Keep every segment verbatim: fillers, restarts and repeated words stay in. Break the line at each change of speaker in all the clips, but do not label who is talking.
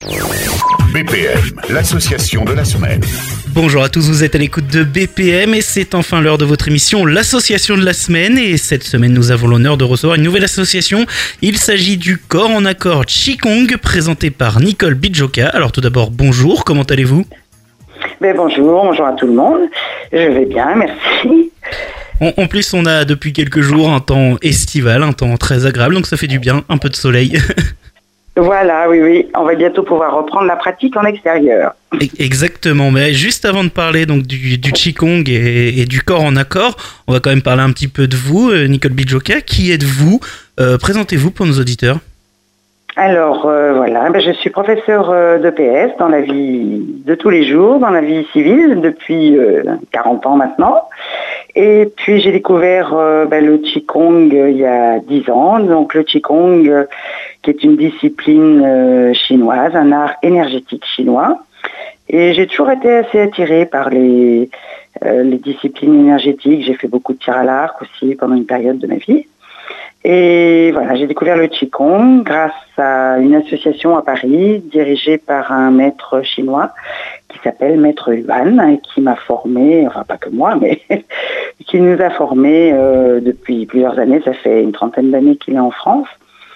B P M, l'association de la semaine.
Bonjour à tous, vous êtes à l'écoute de B P M et c'est enfin l'heure de votre émission l'association de la semaine. Et cette semaine nous avons l'honneur de recevoir une nouvelle association. Il s'agit du Corps en Accord Qigong présenté par Nicole Bidjoka. Alors tout d'abord bonjour, comment allez-vous?
Ben bonjour, bonjour à tout le monde, je vais bien, merci.
En, en plus on a depuis quelques jours un temps estival, un temps très agréable, donc ça fait du bien, un peu de soleil.
Voilà, oui, oui, on va bientôt pouvoir reprendre la pratique en extérieur.
Exactement, mais juste avant de parler donc du, du Qigong et, et du Corps en Accord, on va quand même parler un petit peu de vous, Nicole Bidjoka. Qui êtes-vous? euh, Présentez-vous pour nos auditeurs.
Alors euh, voilà, ben, je suis professeure euh, d'E P S dans la vie de tous les jours, dans la vie civile depuis euh, quarante ans maintenant. Et puis j'ai découvert euh, ben, le Qigong euh, il y a dix ans. Donc le Qigong euh, qui est une discipline euh, chinoise, un art énergétique chinois. Et j'ai toujours été assez attirée par les, euh, les disciplines énergétiques. J'ai fait beaucoup de tir à l'arc aussi pendant une période de ma vie. Et voilà, j'ai découvert le Qigong grâce à une association à Paris dirigée par un maître chinois qui s'appelle Maître Yuan et qui m'a formé, enfin pas que moi, mais qui nous a formés euh, depuis plusieurs années. Ça fait une trentaine d'années qu'il est en France.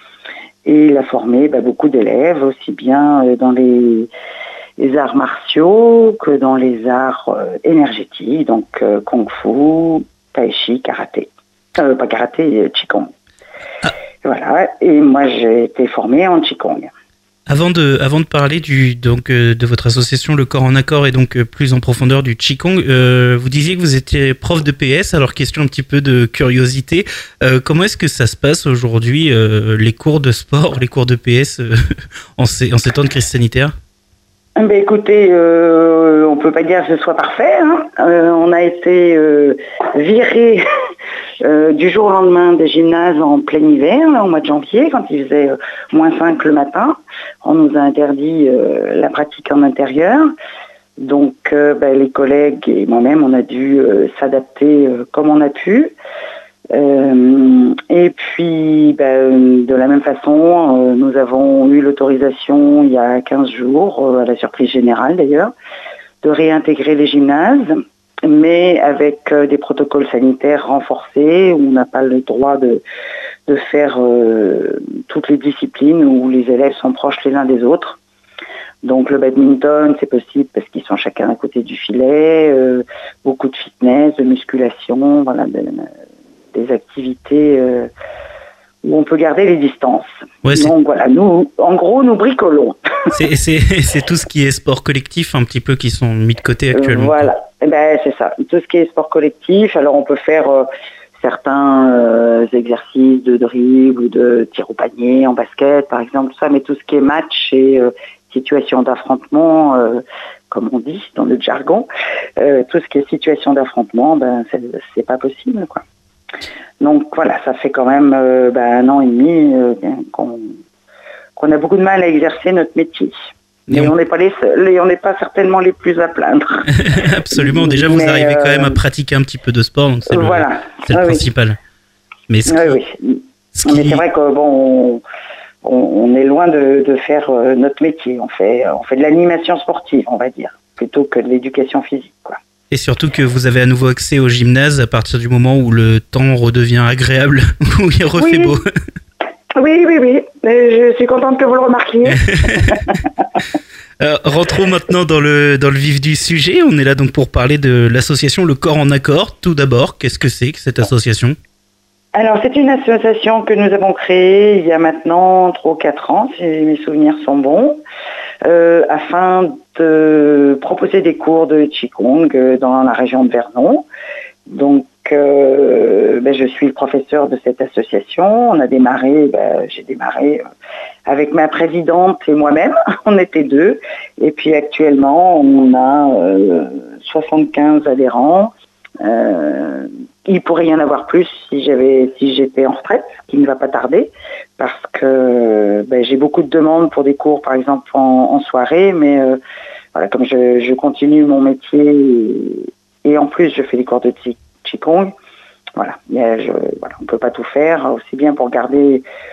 Et il a formé bah, beaucoup d'élèves, aussi bien euh, dans les, les arts martiaux que dans les arts euh, énergétiques, donc euh, Kung Fu, Tai Chi, Karaté. Euh, pas Karaté, Qigong. Ah. Voilà, et moi j'ai été formée en Qigong.
Avant de, avant de parler du, donc, euh, de votre association Le Corps en Accord et donc euh, plus en profondeur du Qigong, euh, vous disiez que vous étiez prof de P S, alors question un petit peu de curiosité, euh, comment est-ce que ça se passe aujourd'hui, euh, les cours de sport, les cours de P S euh, en, ces, en ces temps de crise sanitaire?
Ben écoutez, euh, on ne peut pas dire que ce soit parfait. Hein. Euh, on a été euh, virés euh, du jour au lendemain des gymnases en plein hiver, là, au mois de janvier, quand il faisait euh, moins cinq le matin. On nous a interdit euh, la pratique en intérieur. Donc euh, ben, les collègues et moi-même, on a dû euh, s'adapter euh, comme on a pu. Euh, et puis, ben, de la même façon, euh, nous avons eu l'autorisation il y a quinze jours, euh, à la surprise générale d'ailleurs, de réintégrer les gymnases, mais avec euh, des protocoles sanitaires renforcés, où on n'a pas le droit de, de faire euh, toutes les disciplines où les élèves sont proches les uns des autres. Donc le badminton, c'est possible parce qu'ils sont chacun à côté du filet, euh, beaucoup de fitness, de musculation, voilà, de, des activités euh, où on peut garder les distances. Ouais, donc voilà, nous, en gros, nous bricolons.
C'est, c'est, c'est tout ce qui est sport collectif un petit peu qui sont mis de côté actuellement.
Voilà, eh ben, c'est ça, tout ce qui est sport collectif. Alors on peut faire euh, certains euh, exercices de dribble ou de tir au panier en basket par exemple, ça, mais tout ce qui est match et euh, situation d'affrontement, euh, comme on dit dans le jargon, euh, tout ce qui est situation d'affrontement, ben, c'est, c'est pas possible, quoi. Donc voilà, ça fait quand même euh, ben, un an et demi euh, qu'on, qu'on a beaucoup de mal à exercer notre métier. Mais on n'est pas les seuls et on n'est pas certainement les plus à plaindre.
Absolument, déjà vous Mais arrivez euh... quand même à pratiquer un petit peu de sport, donc c'est le,
voilà.
c'est le
ah,
principal.
Oui.
Mais, ce qui...
oui, oui. Ce qui... Mais c'est vrai que bon, on, on est loin de, de faire euh, notre métier. On fait, on fait de l'animation sportive, on va dire, plutôt que de l'éducation physique, quoi.
Et surtout que vous avez à nouveau accès au gymnase à partir du moment où le temps redevient agréable, où il refait
oui.
beau.
Oui, oui, oui. Je suis contente que vous le remarquiez.
Alors, rentrons maintenant dans le, dans le vif du sujet. On est là donc pour parler de l'association Le Corps en Accord. Tout d'abord, qu'est-ce que c'est que cette association ?
Alors, c'est une association que nous avons créée il y a maintenant trois ou quatre ans, si mes souvenirs sont bons, euh, afin de proposer des cours de Qigong dans la région de Vernon. Donc, euh, ben, je suis le professeur de cette association. On a démarré, ben, j'ai démarré avec ma présidente et moi-même. On était deux. Et puis actuellement, on a euh, soixante-quinze adhérents. Euh, il pourrait y en avoir plus si j'avais, si j'étais en retraite, ce qui ne va pas tarder, parce que ben, j'ai beaucoup de demandes pour des cours, par exemple en, en soirée, mais euh, voilà, comme je, je continue mon métier et, et en plus je fais des cours de Qigong, voilà, je, voilà, on ne peut pas tout faire, aussi bien pour garder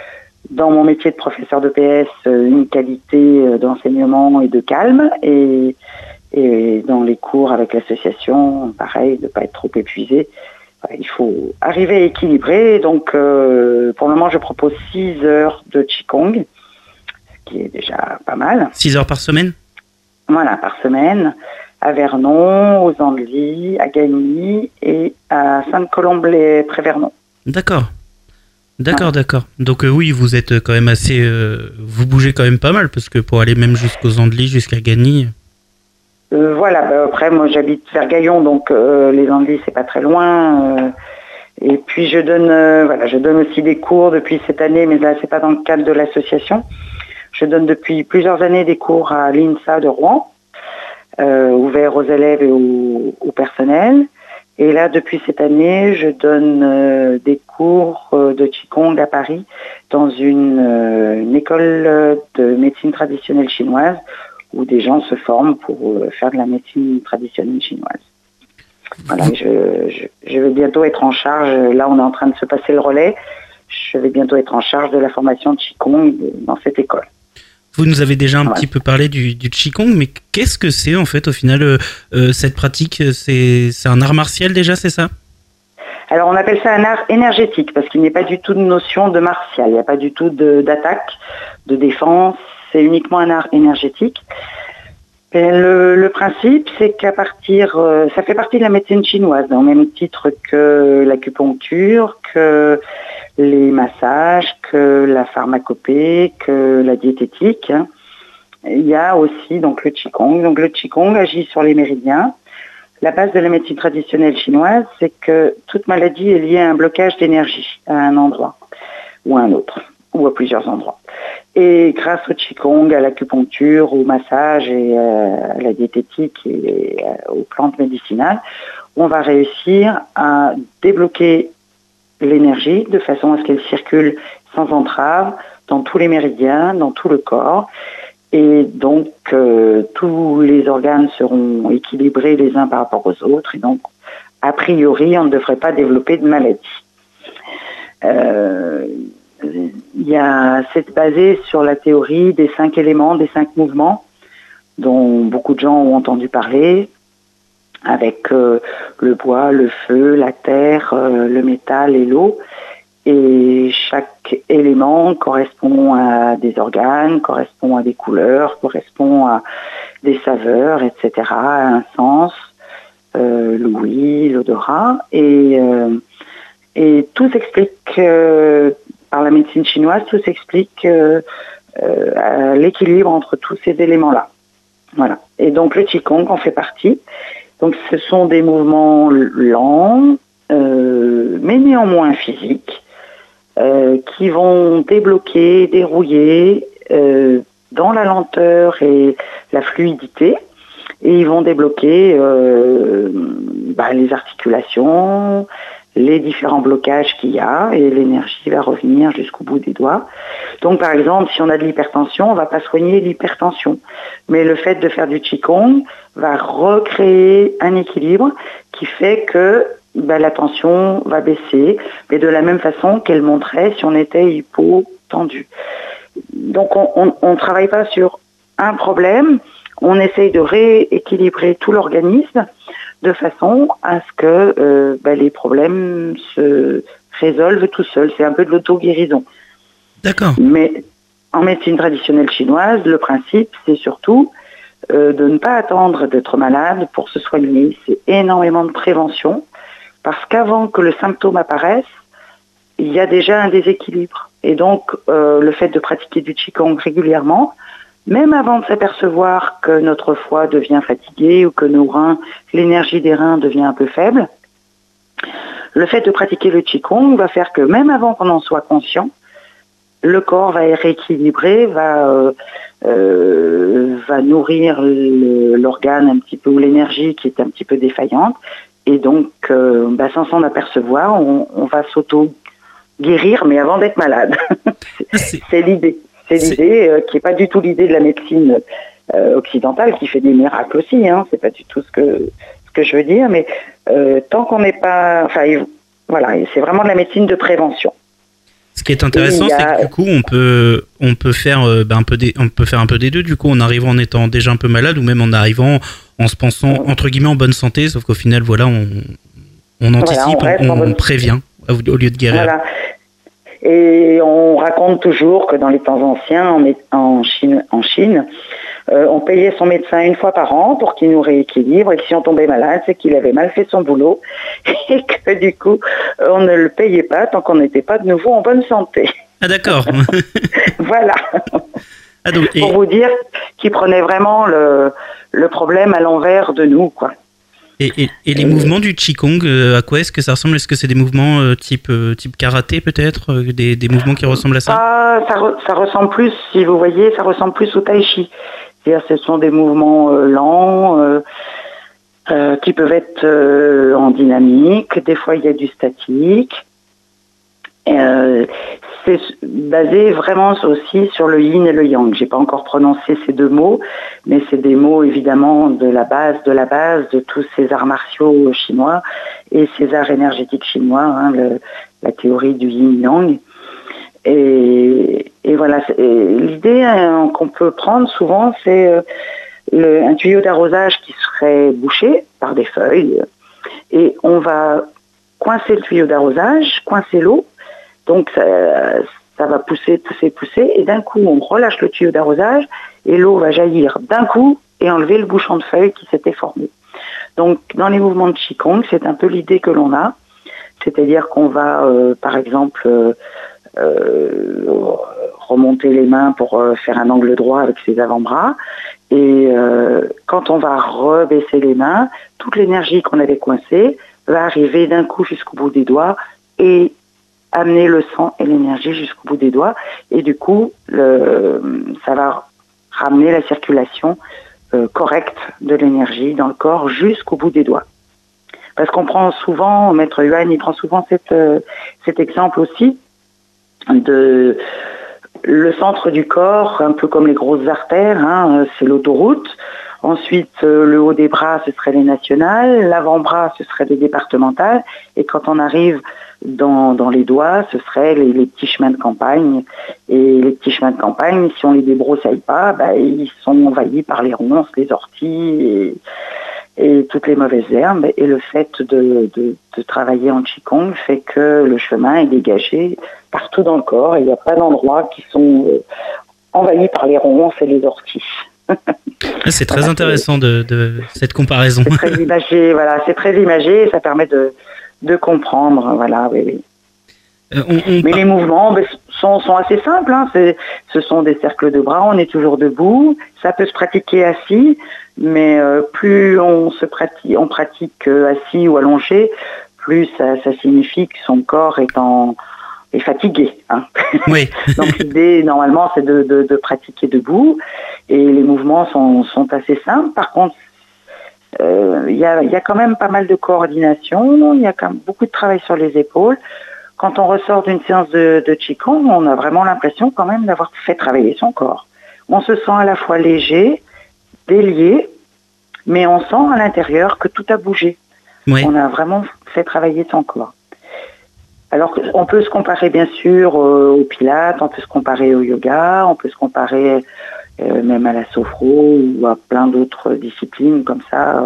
dans mon métier de professeur de P S, une qualité d'enseignement et de calme, et, et dans les cours avec l'association, pareil, de ne pas être trop épuisé. Il faut arriver à équilibrer. Donc, euh, pour le moment, je propose six heures de Qigong, ce qui est déjà pas mal.
six heures par semaine ?
Voilà, par semaine, à Vernon, aux Andelys, à Gagny et à Sainte-Colombe-les-Prés-Vernon.
D'accord. D'accord, ah. d'accord. Donc euh, oui, vous êtes quand même assez... Euh, vous bougez quand même pas mal, parce que pour aller même jusqu'aux Andelys, jusqu'à Gagny...
Euh, voilà, bah, après moi j'habite vers Gaillon, donc euh, les Andelys c'est pas très loin. Euh, et puis je donne, euh, voilà, je donne aussi des cours depuis cette année, mais là c'est pas dans le cadre de l'association. Je donne depuis plusieurs années des cours à l'INSA de Rouen, euh, ouverts aux élèves et au, au personnel. Et là, depuis cette année, je donne euh, des cours euh, de Qigong à Paris dans une, euh, une école de médecine traditionnelle chinoise où des gens se forment pour euh, faire de la médecine traditionnelle chinoise. Voilà, je, je, je vais bientôt être en charge, là on est en train de se passer le relais, je vais bientôt être en charge de la formation de Qigong dans cette école.
Vous nous avez déjà un
ouais.
petit peu parlé du, du Qigong, mais qu'est-ce que c'est en fait au final euh, euh, cette pratique? C'est, c'est un art martial déjà, c'est ça?
Alors on appelle ça un art énergétique parce qu'il n'y a pas du tout de notion de martial, il n'y a pas du tout de, d'attaque, de défense, c'est uniquement un art énergétique. Et le, le principe, c'est qu'à partir, euh, ça fait partie de la médecine chinoise, au même titre que l'acupuncture, que les massages, que la pharmacopée, que la diététique. Hein. Il y a aussi donc le Qigong. Donc le Qigong agit sur les méridiens. La base de la médecine traditionnelle chinoise, c'est que toute maladie est liée à un blocage d'énergie à un endroit ou à un autre, ou à plusieurs endroits. Et grâce au Qigong, à l'acupuncture, au massage et à la diététique et aux plantes médicinales, on va réussir à débloquer l'énergie de façon à ce qu'elle circule sans entrave dans tous les méridiens, dans tout le corps. Et donc, euh, tous les organes seront équilibrés les uns par rapport aux autres. Et donc, a priori, on ne devrait pas développer de maladie. Euh, il y a, c'est basé sur la théorie des cinq éléments, des cinq mouvements, dont beaucoup de gens ont entendu parler, avec euh, le bois, le feu, la terre, euh, le métal et l'eau. Et chaque élément correspond à des organes, correspond à des couleurs, correspond à des saveurs, et cetera, à un sens, euh, l'ouïe, l'odorat. Et, euh, et tout s'explique, euh, par la médecine chinoise, tout s'explique euh, euh, à l'équilibre entre tous ces éléments-là. Voilà. Et donc le Qigong en fait partie. Donc ce sont des mouvements lents, euh, mais néanmoins physiques, Euh, qui vont débloquer, dérouiller euh, dans la lenteur et la fluidité, et ils vont débloquer euh, bah, les articulations, les différents blocages qu'il y a, et l'énergie va revenir jusqu'au bout des doigts. Donc par exemple, si on a de l'hypertension, on ne va pas soigner l'hypertension, mais le fait de faire du Qigong va recréer un équilibre qui fait que ben, la tension va baisser, mais de la même façon qu'elle monterait si on était hypotendu. Donc on ne travaille pas sur un problème, on essaye de rééquilibrer tout l'organisme de façon à ce que euh, ben, les problèmes se résolvent tout seuls. C'est un peu de l'auto-guérison.
D'accord.
Mais en médecine traditionnelle chinoise, le principe, c'est surtout euh, de ne pas attendre d'être malade pour se soigner. C'est énormément de prévention. Parce qu'avant que le symptôme apparaisse, il y a déjà un déséquilibre. Et donc, euh, le fait de pratiquer du Qigong régulièrement, même avant de s'apercevoir que notre foie devient fatigué ou que nos reins, l'énergie des reins devient un peu faible, le fait de pratiquer le Qigong va faire que même avant qu'on en soit conscient, le corps va être rééquilibré, va, euh, euh, va nourrir le, l'organe un petit peu, ou l'énergie qui est un petit peu défaillante. Et donc, euh, bah, sans s'en apercevoir, on, on va s'auto-guérir, mais avant d'être malade. c'est, c'est l'idée. C'est, c'est... l'idée euh, qui n'est pas du tout l'idée de la médecine euh, occidentale, qui fait des miracles aussi. Hein, c'est pas du tout ce que, ce que je veux dire. Mais euh, tant qu'on n'est pas... Enfin, voilà, c'est vraiment de la médecine de prévention.
Ce qui est intéressant, a... c'est que du coup, on peut, on peut faire, euh, ben, un peu des, on peut faire un peu des deux. Du coup, en arrivant en étant déjà un peu malade, ou même en arrivant en se pensant entre guillemets en bonne santé, sauf qu'au final, voilà, on, on anticipe, voilà, on, on, on prévient au lieu de guérir.
Voilà. Et on raconte toujours que dans les temps anciens, en, en Chine, en Chine euh, on payait son médecin une fois par an pour qu'il nous rééquilibre, et que si on tombait malade, c'est qu'il avait mal fait son boulot, et que du coup, on ne le payait pas tant qu'on n'était pas de nouveau en bonne santé.
Ah d'accord.
Voilà.
Ah, donc, et...
Pour vous dire qu'il prenait vraiment le, le problème à l'envers de nous, quoi.
Et, et, et les euh, mouvements du Qigong, euh, à quoi est-ce que ça ressemble? Est-ce que c'est des mouvements euh, type, euh, type karaté peut-être, euh, des, des mouvements qui ressemblent à ça?
Ah, ça, re, ça ressemble plus, si vous voyez, ça ressemble plus au tai chi. C'est-à-dire ce sont des mouvements euh, lents, euh, euh, qui peuvent être euh, en dynamique, des fois il y a du statique. Euh, c'est basé vraiment aussi sur le yin et le yang. J'ai pas encore prononcé ces deux mots, mais c'est des mots évidemment de la base de la base de tous ces arts martiaux chinois et ces arts énergétiques chinois, hein, le, la théorie du yin-yang. Et, et voilà, et l'idée hein, qu'on peut prendre souvent, c'est euh, le, un tuyau d'arrosage qui serait bouché par des feuilles, et on va coincer le tuyau d'arrosage, coincer l'eau. Donc ça, ça va pousser, pousser, pousser, et d'un coup on relâche le tuyau d'arrosage et l'eau va jaillir d'un coup et enlever le bouchon de feuilles qui s'était formé. Donc dans les mouvements de Qigong, c'est un peu l'idée que l'on a, c'est-à-dire qu'on va euh, par exemple euh, euh, remonter les mains pour euh, faire un angle droit avec ses avant-bras, et euh, quand on va rebaisser les mains, toute l'énergie qu'on avait coincée va arriver d'un coup jusqu'au bout des doigts et amener le sang et l'énergie jusqu'au bout des doigts, et du coup le, ça va ramener la circulation euh, correcte de l'énergie dans le corps jusqu'au bout des doigts. Parce qu'on prend souvent, Maître Yuan, il prend souvent cette, euh, cet exemple aussi de le centre du corps, un peu comme les grosses artères, hein, c'est l'autoroute. Ensuite, euh, le haut des bras, ce serait les nationales, l'avant-bras, ce serait les départementales, et quand on arrive dans, dans les doigts, ce serait les, les petits chemins de campagne. Et les petits chemins de campagne, si on les débroussaille pas, bah, ils sont envahis par les ronces, les orties et, et toutes les mauvaises herbes. Et le fait de, de, de travailler en Qigong fait que le chemin est dégagé partout dans le corps, et il n'y a pas d'endroits qui sont euh, envahis par les ronces et les orties.
C'est très voilà, intéressant de, de cette comparaison.
C'est très imagé, voilà, c'est très imagé, ça permet de, de comprendre, voilà, oui, oui. Euh, on, on... Mais les mouvements ben, sont, sont assez simples, hein. C'est, ce sont des cercles de bras, on est toujours debout, ça peut se pratiquer assis, mais euh, plus on se pratique, on pratique euh, assis ou allongé, plus ça, ça signifie que son corps est en est fatigué. Hein.
Oui.
Donc l'idée, normalement, c'est de, de, de pratiquer debout, et les mouvements sont, sont assez simples. Par contre, il euh, y, a, y a quand même pas mal de coordination, il y a quand même beaucoup de travail sur les épaules. Quand on ressort d'une séance de, de Qigong, on a vraiment l'impression quand même d'avoir fait travailler son corps. On se sent à la fois léger, délié, mais on sent à l'intérieur que tout a bougé. Oui. On a vraiment fait travailler son corps. Alors, on peut se comparer bien sûr euh, au pilates, on peut se comparer au yoga, on peut se comparer euh, même à la sophro ou à plein d'autres disciplines comme ça.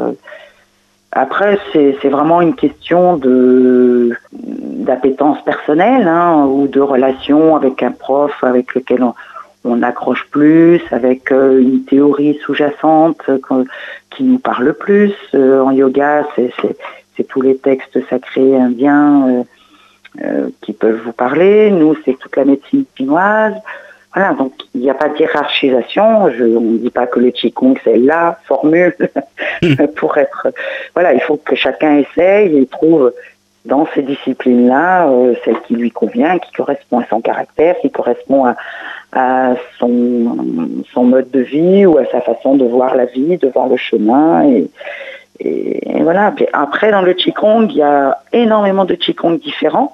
Après, c'est, c'est vraiment une question de, d'appétence personnelle, hein, ou de relation avec un prof avec lequel on, on accroche plus, avec euh, une théorie sous-jacente euh, qui nous parle plus. Euh, en yoga, c'est, c'est, c'est tous les textes sacrés indiens euh, Euh, qui peuvent vous parler. Nous, c'est toute la médecine chinoise. Voilà, donc il n'y a pas de hiérarchisation. Je, on ne dit pas que le Qigong, c'est la formule pour être... Voilà, il faut que chacun essaye et trouve dans ces disciplines-là euh, celle qui lui convient, qui correspond à son caractère, qui correspond à, à son, son mode de vie ou à sa façon de voir la vie, de voir le chemin. Et, et, et voilà. Puis après, dans le Qigong, il y a énormément de Qigong différents,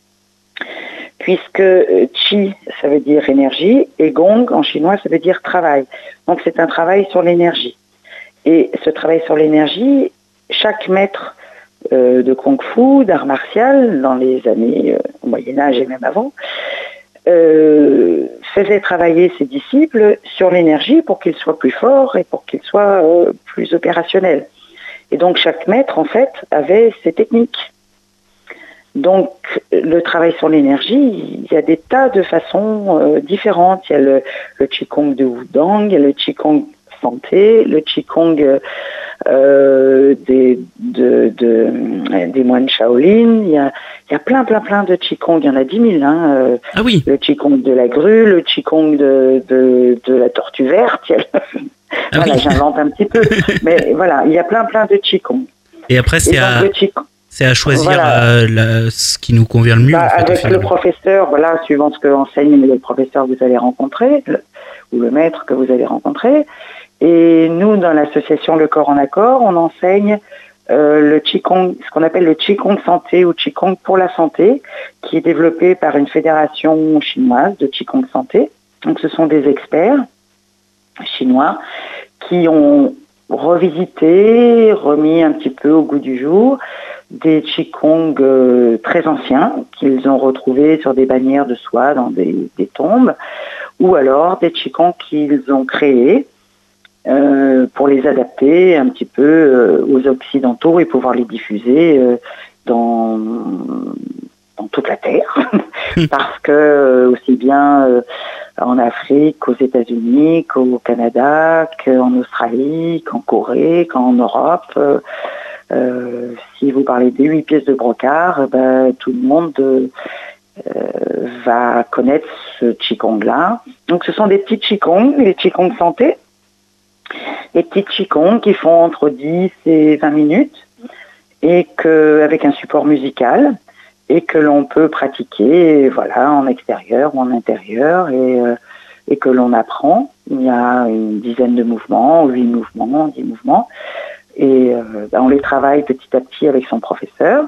puisque Qi, ça veut dire énergie, et Gong, en chinois, ça veut dire travail. Donc c'est un travail sur l'énergie. Et ce travail sur l'énergie, chaque maître euh, de Kung Fu, d'art martial, dans les années euh, au Moyen-Âge et même avant, euh, faisait travailler ses disciples sur l'énergie pour qu'ils soient plus forts et pour qu'ils soient euh, plus opérationnels. Et donc chaque maître, en fait, avait ses techniques. Donc le travail sur l'énergie, il y a des tas de façons euh, différentes. Il y a le, le Qigong de Wudang, il y a le Qigong santé, le Qigong euh, des, de, de, des moines Shaolin. Il y a, il y a plein, plein, plein de Qigong. Il y en a dix mille. Hein. Euh,
ah oui.
Le Qigong de la grue, le Qigong de, de, de la tortue verte. Il y a le... ah voilà, oui. J'invente un petit peu. Mais voilà, il y a plein, plein de Qigong.
Et après, c'est à... C'est à choisir voilà. euh, la, ce qui nous convient le mieux.
Bah,
en fait,
avec le professeur, voilà, suivant ce que enseigne le professeur que vous allez rencontrer, le, ou le maître que vous allez rencontrer. Et nous, dans l'association Le Corps en Accord, on enseigne euh, le Qigong, ce qu'on appelle le Qigong santé ou Qigong pour la santé, qui est développé par une fédération chinoise de Qigong santé. Donc, ce sont des experts chinois qui ont revisité, remis un petit peu au goût du jour des Qigong euh, très anciens qu'ils ont retrouvés sur des bannières de soie dans des, des tombes, ou alors des Qigong qu'ils ont créés euh, pour les adapter un petit peu euh, aux occidentaux et pouvoir les diffuser euh, dans, dans toute la Terre. Parce que euh, aussi bien euh, en Afrique, qu'aux États-Unis, qu'au Canada, qu'en Australie, qu'en Corée, qu'en Europe, euh, Euh, si vous parlez des huit pièces de brocart, ben, tout le monde euh, va connaître ce Qigong-là. Donc ce sont des petits Qigong, les Qigong santé, des petits Qigong qui font entre dix et vingt minutes, et que, avec un support musical, et que l'on peut pratiquer voilà, en extérieur ou en intérieur, et, euh, et que l'on apprend. Il y a une dizaine de mouvements, huit mouvements, dix mouvements, et euh, ben on les travaille petit à petit avec son professeur.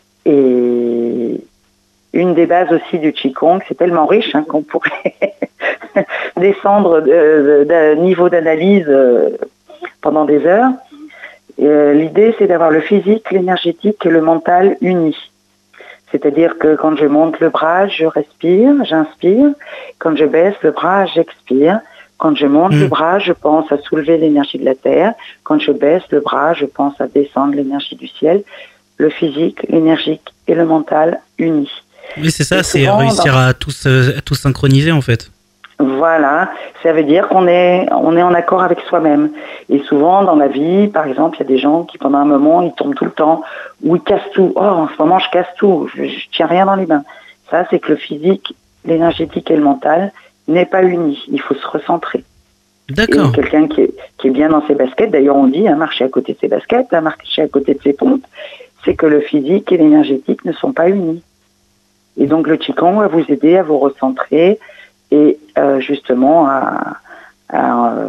Et une des bases aussi du Qigong, c'est tellement riche hein, qu'on pourrait descendre d'un niveau d'analyse euh, pendant des heures. Et, euh, l'idée, c'est d'avoir le physique, l'énergétique et le mental unis. C'est-à-dire que quand je monte le bras, je respire, j'inspire. Quand je baisse le bras, j'expire. Quand je monte mmh. le bras, je pense à soulever l'énergie de la terre. Quand je baisse le bras, je pense à descendre l'énergie du ciel. Le physique, l'énergique et le mental unis.
Oui, c'est ça, et c'est réussir dans... à, tous, à tout synchroniser en fait.
Voilà, ça veut dire qu'on est, on est en accord avec soi-même. Et souvent dans la vie, par exemple, il y a des gens qui pendant un moment, ils tombent tout le temps, ou ils cassent tout. Oh, en ce moment, je casse tout, je, je tiens rien dans les mains. Ça, c'est que le physique, l'énergétique et le mental n'est pas uni. Il faut se recentrer.
D'accord.
Et quelqu'un qui est, qui est bien dans ses baskets, d'ailleurs on dit, hein, marcher à côté de ses baskets, hein, marcher à côté de ses pompes, c'est que le physique et l'énergétique ne sont pas unis. Et donc le Qigong va vous aider à vous recentrer et euh, justement à, à euh,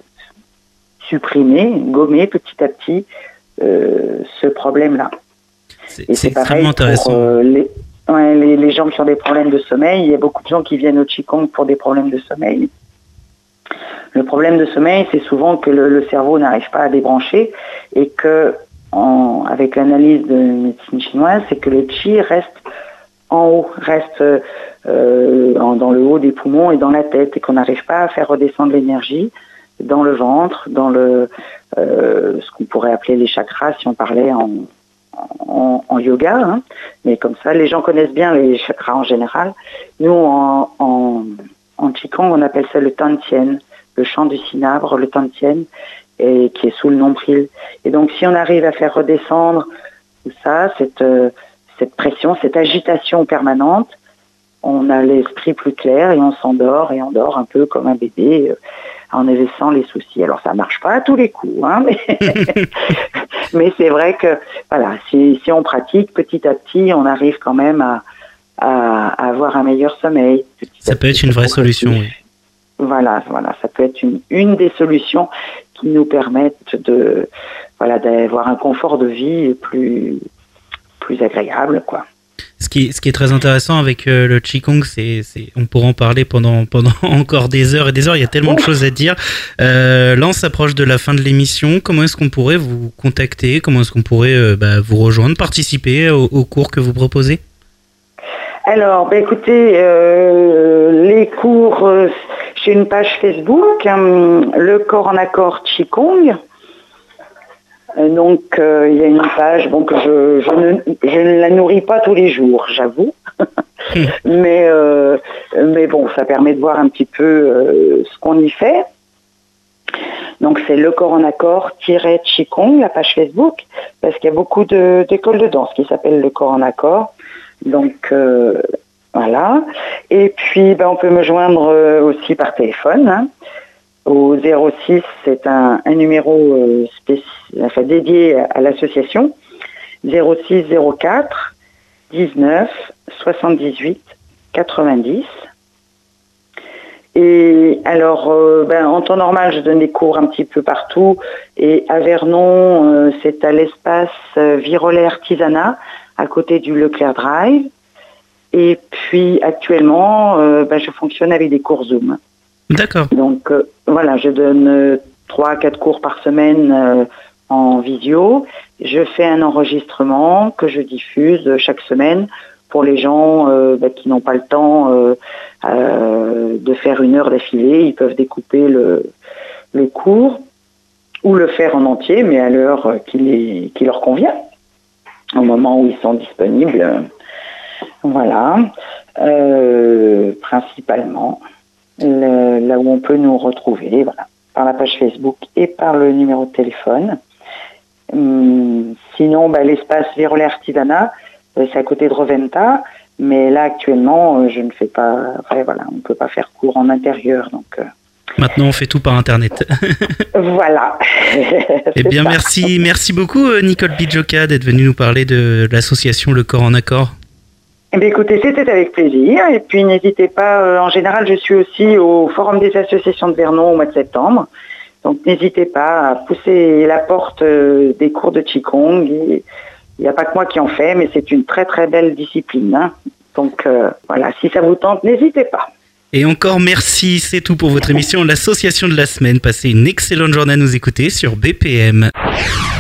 supprimer, gommer petit à petit euh, ce problème-là.
C'est,
et c'est,
c'est
pareil
intéressant.
Pour euh, les, ouais, les, les gens qui ont des problèmes de sommeil. Il y a beaucoup de gens qui viennent au Qigong pour des problèmes de sommeil. Le problème de sommeil, c'est souvent que le, le cerveau n'arrive pas à débrancher et que, en, avec l'analyse de médecine chinoise, c'est que le qi reste en haut, reste euh, en, dans le haut des poumons et dans la tête, et qu'on n'arrive pas à faire redescendre l'énergie dans le ventre, dans le euh, ce qu'on pourrait appeler les chakras si on parlait en, en, en yoga. Hein. Mais comme ça, les gens connaissent bien les chakras en général. Nous, en, en, en Qigong, on appelle ça le Tantien, le chant du cinabre, le Tantien, et qui est sous le nombril. Et donc, si on arrive à faire redescendre tout ça, cette, euh, cette pression, cette agitation permanente, on a l'esprit plus clair et on s'endort, et on dort un peu comme un bébé, euh, en évacuant les soucis. Alors, ça marche pas à tous les coups, hein, mais, mais c'est vrai que, voilà, si, si on pratique petit à petit, on arrive quand même à, à, à avoir un meilleur sommeil.
Ça peut être une vraie solution, oui.
Voilà, voilà, ça peut être une, une des solutions qui nous permettent de, voilà, d'avoir un confort de vie plus, plus agréable, quoi.
Ce qui, ce qui est très intéressant avec euh, le Qigong, c'est, c'est, on pourra en parler pendant, pendant encore des heures et des heures. Il y a tellement de choses à dire. Euh, là, on s'approche de la fin de l'émission. Comment est-ce qu'on pourrait vous contacter ? Comment est-ce qu'on pourrait euh, bah, vous rejoindre, participer au, au cours que vous proposez ?
Alors, ben écoutez, euh, les cours, euh, j'ai une page Facebook, euh, le corps en accord Qigong. Euh, donc, euh, il y a une page, bon, que je, je, ne, je ne la nourris pas tous les jours, j'avoue. mais, euh, mais bon, ça permet de voir un petit peu euh, ce qu'on y fait. Donc, c'est le corps en accord Qigong, la page Facebook, parce qu'il y a beaucoup de, d'écoles de danse qui s'appellent le corps en accord. Donc, euh, voilà. Et puis, ben, on peut me joindre euh, aussi par téléphone, hein, au zéro six, c'est un, un numéro euh, spéci... enfin, dédié à, à l'association, zéro six zéro quatre dix-neuf soixante-dix-huit quatre-vingt-dix. Et alors, euh, ben, en temps normal, je donne des cours un petit peu partout. Et à Vernon, euh, c'est à l'espace euh, Virolet Artisanat, à côté du Leclerc Drive. Et puis, actuellement, euh, ben, je fonctionne avec des cours Zoom.
D'accord.
Donc, euh, voilà, je donne trois à quatre cours par semaine euh, en visio. Je fais un enregistrement que je diffuse chaque semaine pour les gens euh, bah, qui n'ont pas le temps euh, euh, de faire une heure d'affilée. Ils peuvent découper le, le cours ou le faire en entier, mais à l'heure qui, les, qui leur convient, au moment où ils sont disponibles. Voilà, euh, principalement, le, là où on peut nous retrouver, voilà, par la page Facebook et par le numéro de téléphone. Hum, sinon, bah, l'espace Virolet Artisanat, c'est à côté de Reventa, mais là actuellement, je ne fais pas. Enfin, voilà, on ne peut pas faire cours en intérieur, donc. Euh...
Maintenant, on fait tout par Internet.
Voilà.
Eh bien, ça. merci, merci beaucoup, Nicole Bidjoka, d'être venue nous parler de l'association Le Corps en Accord.
Eh bien, écoutez, c'était avec plaisir. Et puis, n'hésitez pas. Euh, en général, je suis aussi au Forum des associations de Vernon au mois de septembre. Donc, n'hésitez pas à pousser la porte euh, des cours de Qigong. Et, il n'y a pas que moi qui en fais, mais c'est une très très belle discipline. Hein. Donc euh, voilà, si ça vous tente, n'hésitez pas.
Et encore merci, c'est tout pour votre émission L'Association de la Semaine. Passez une excellente journée à nous écouter sur B P M.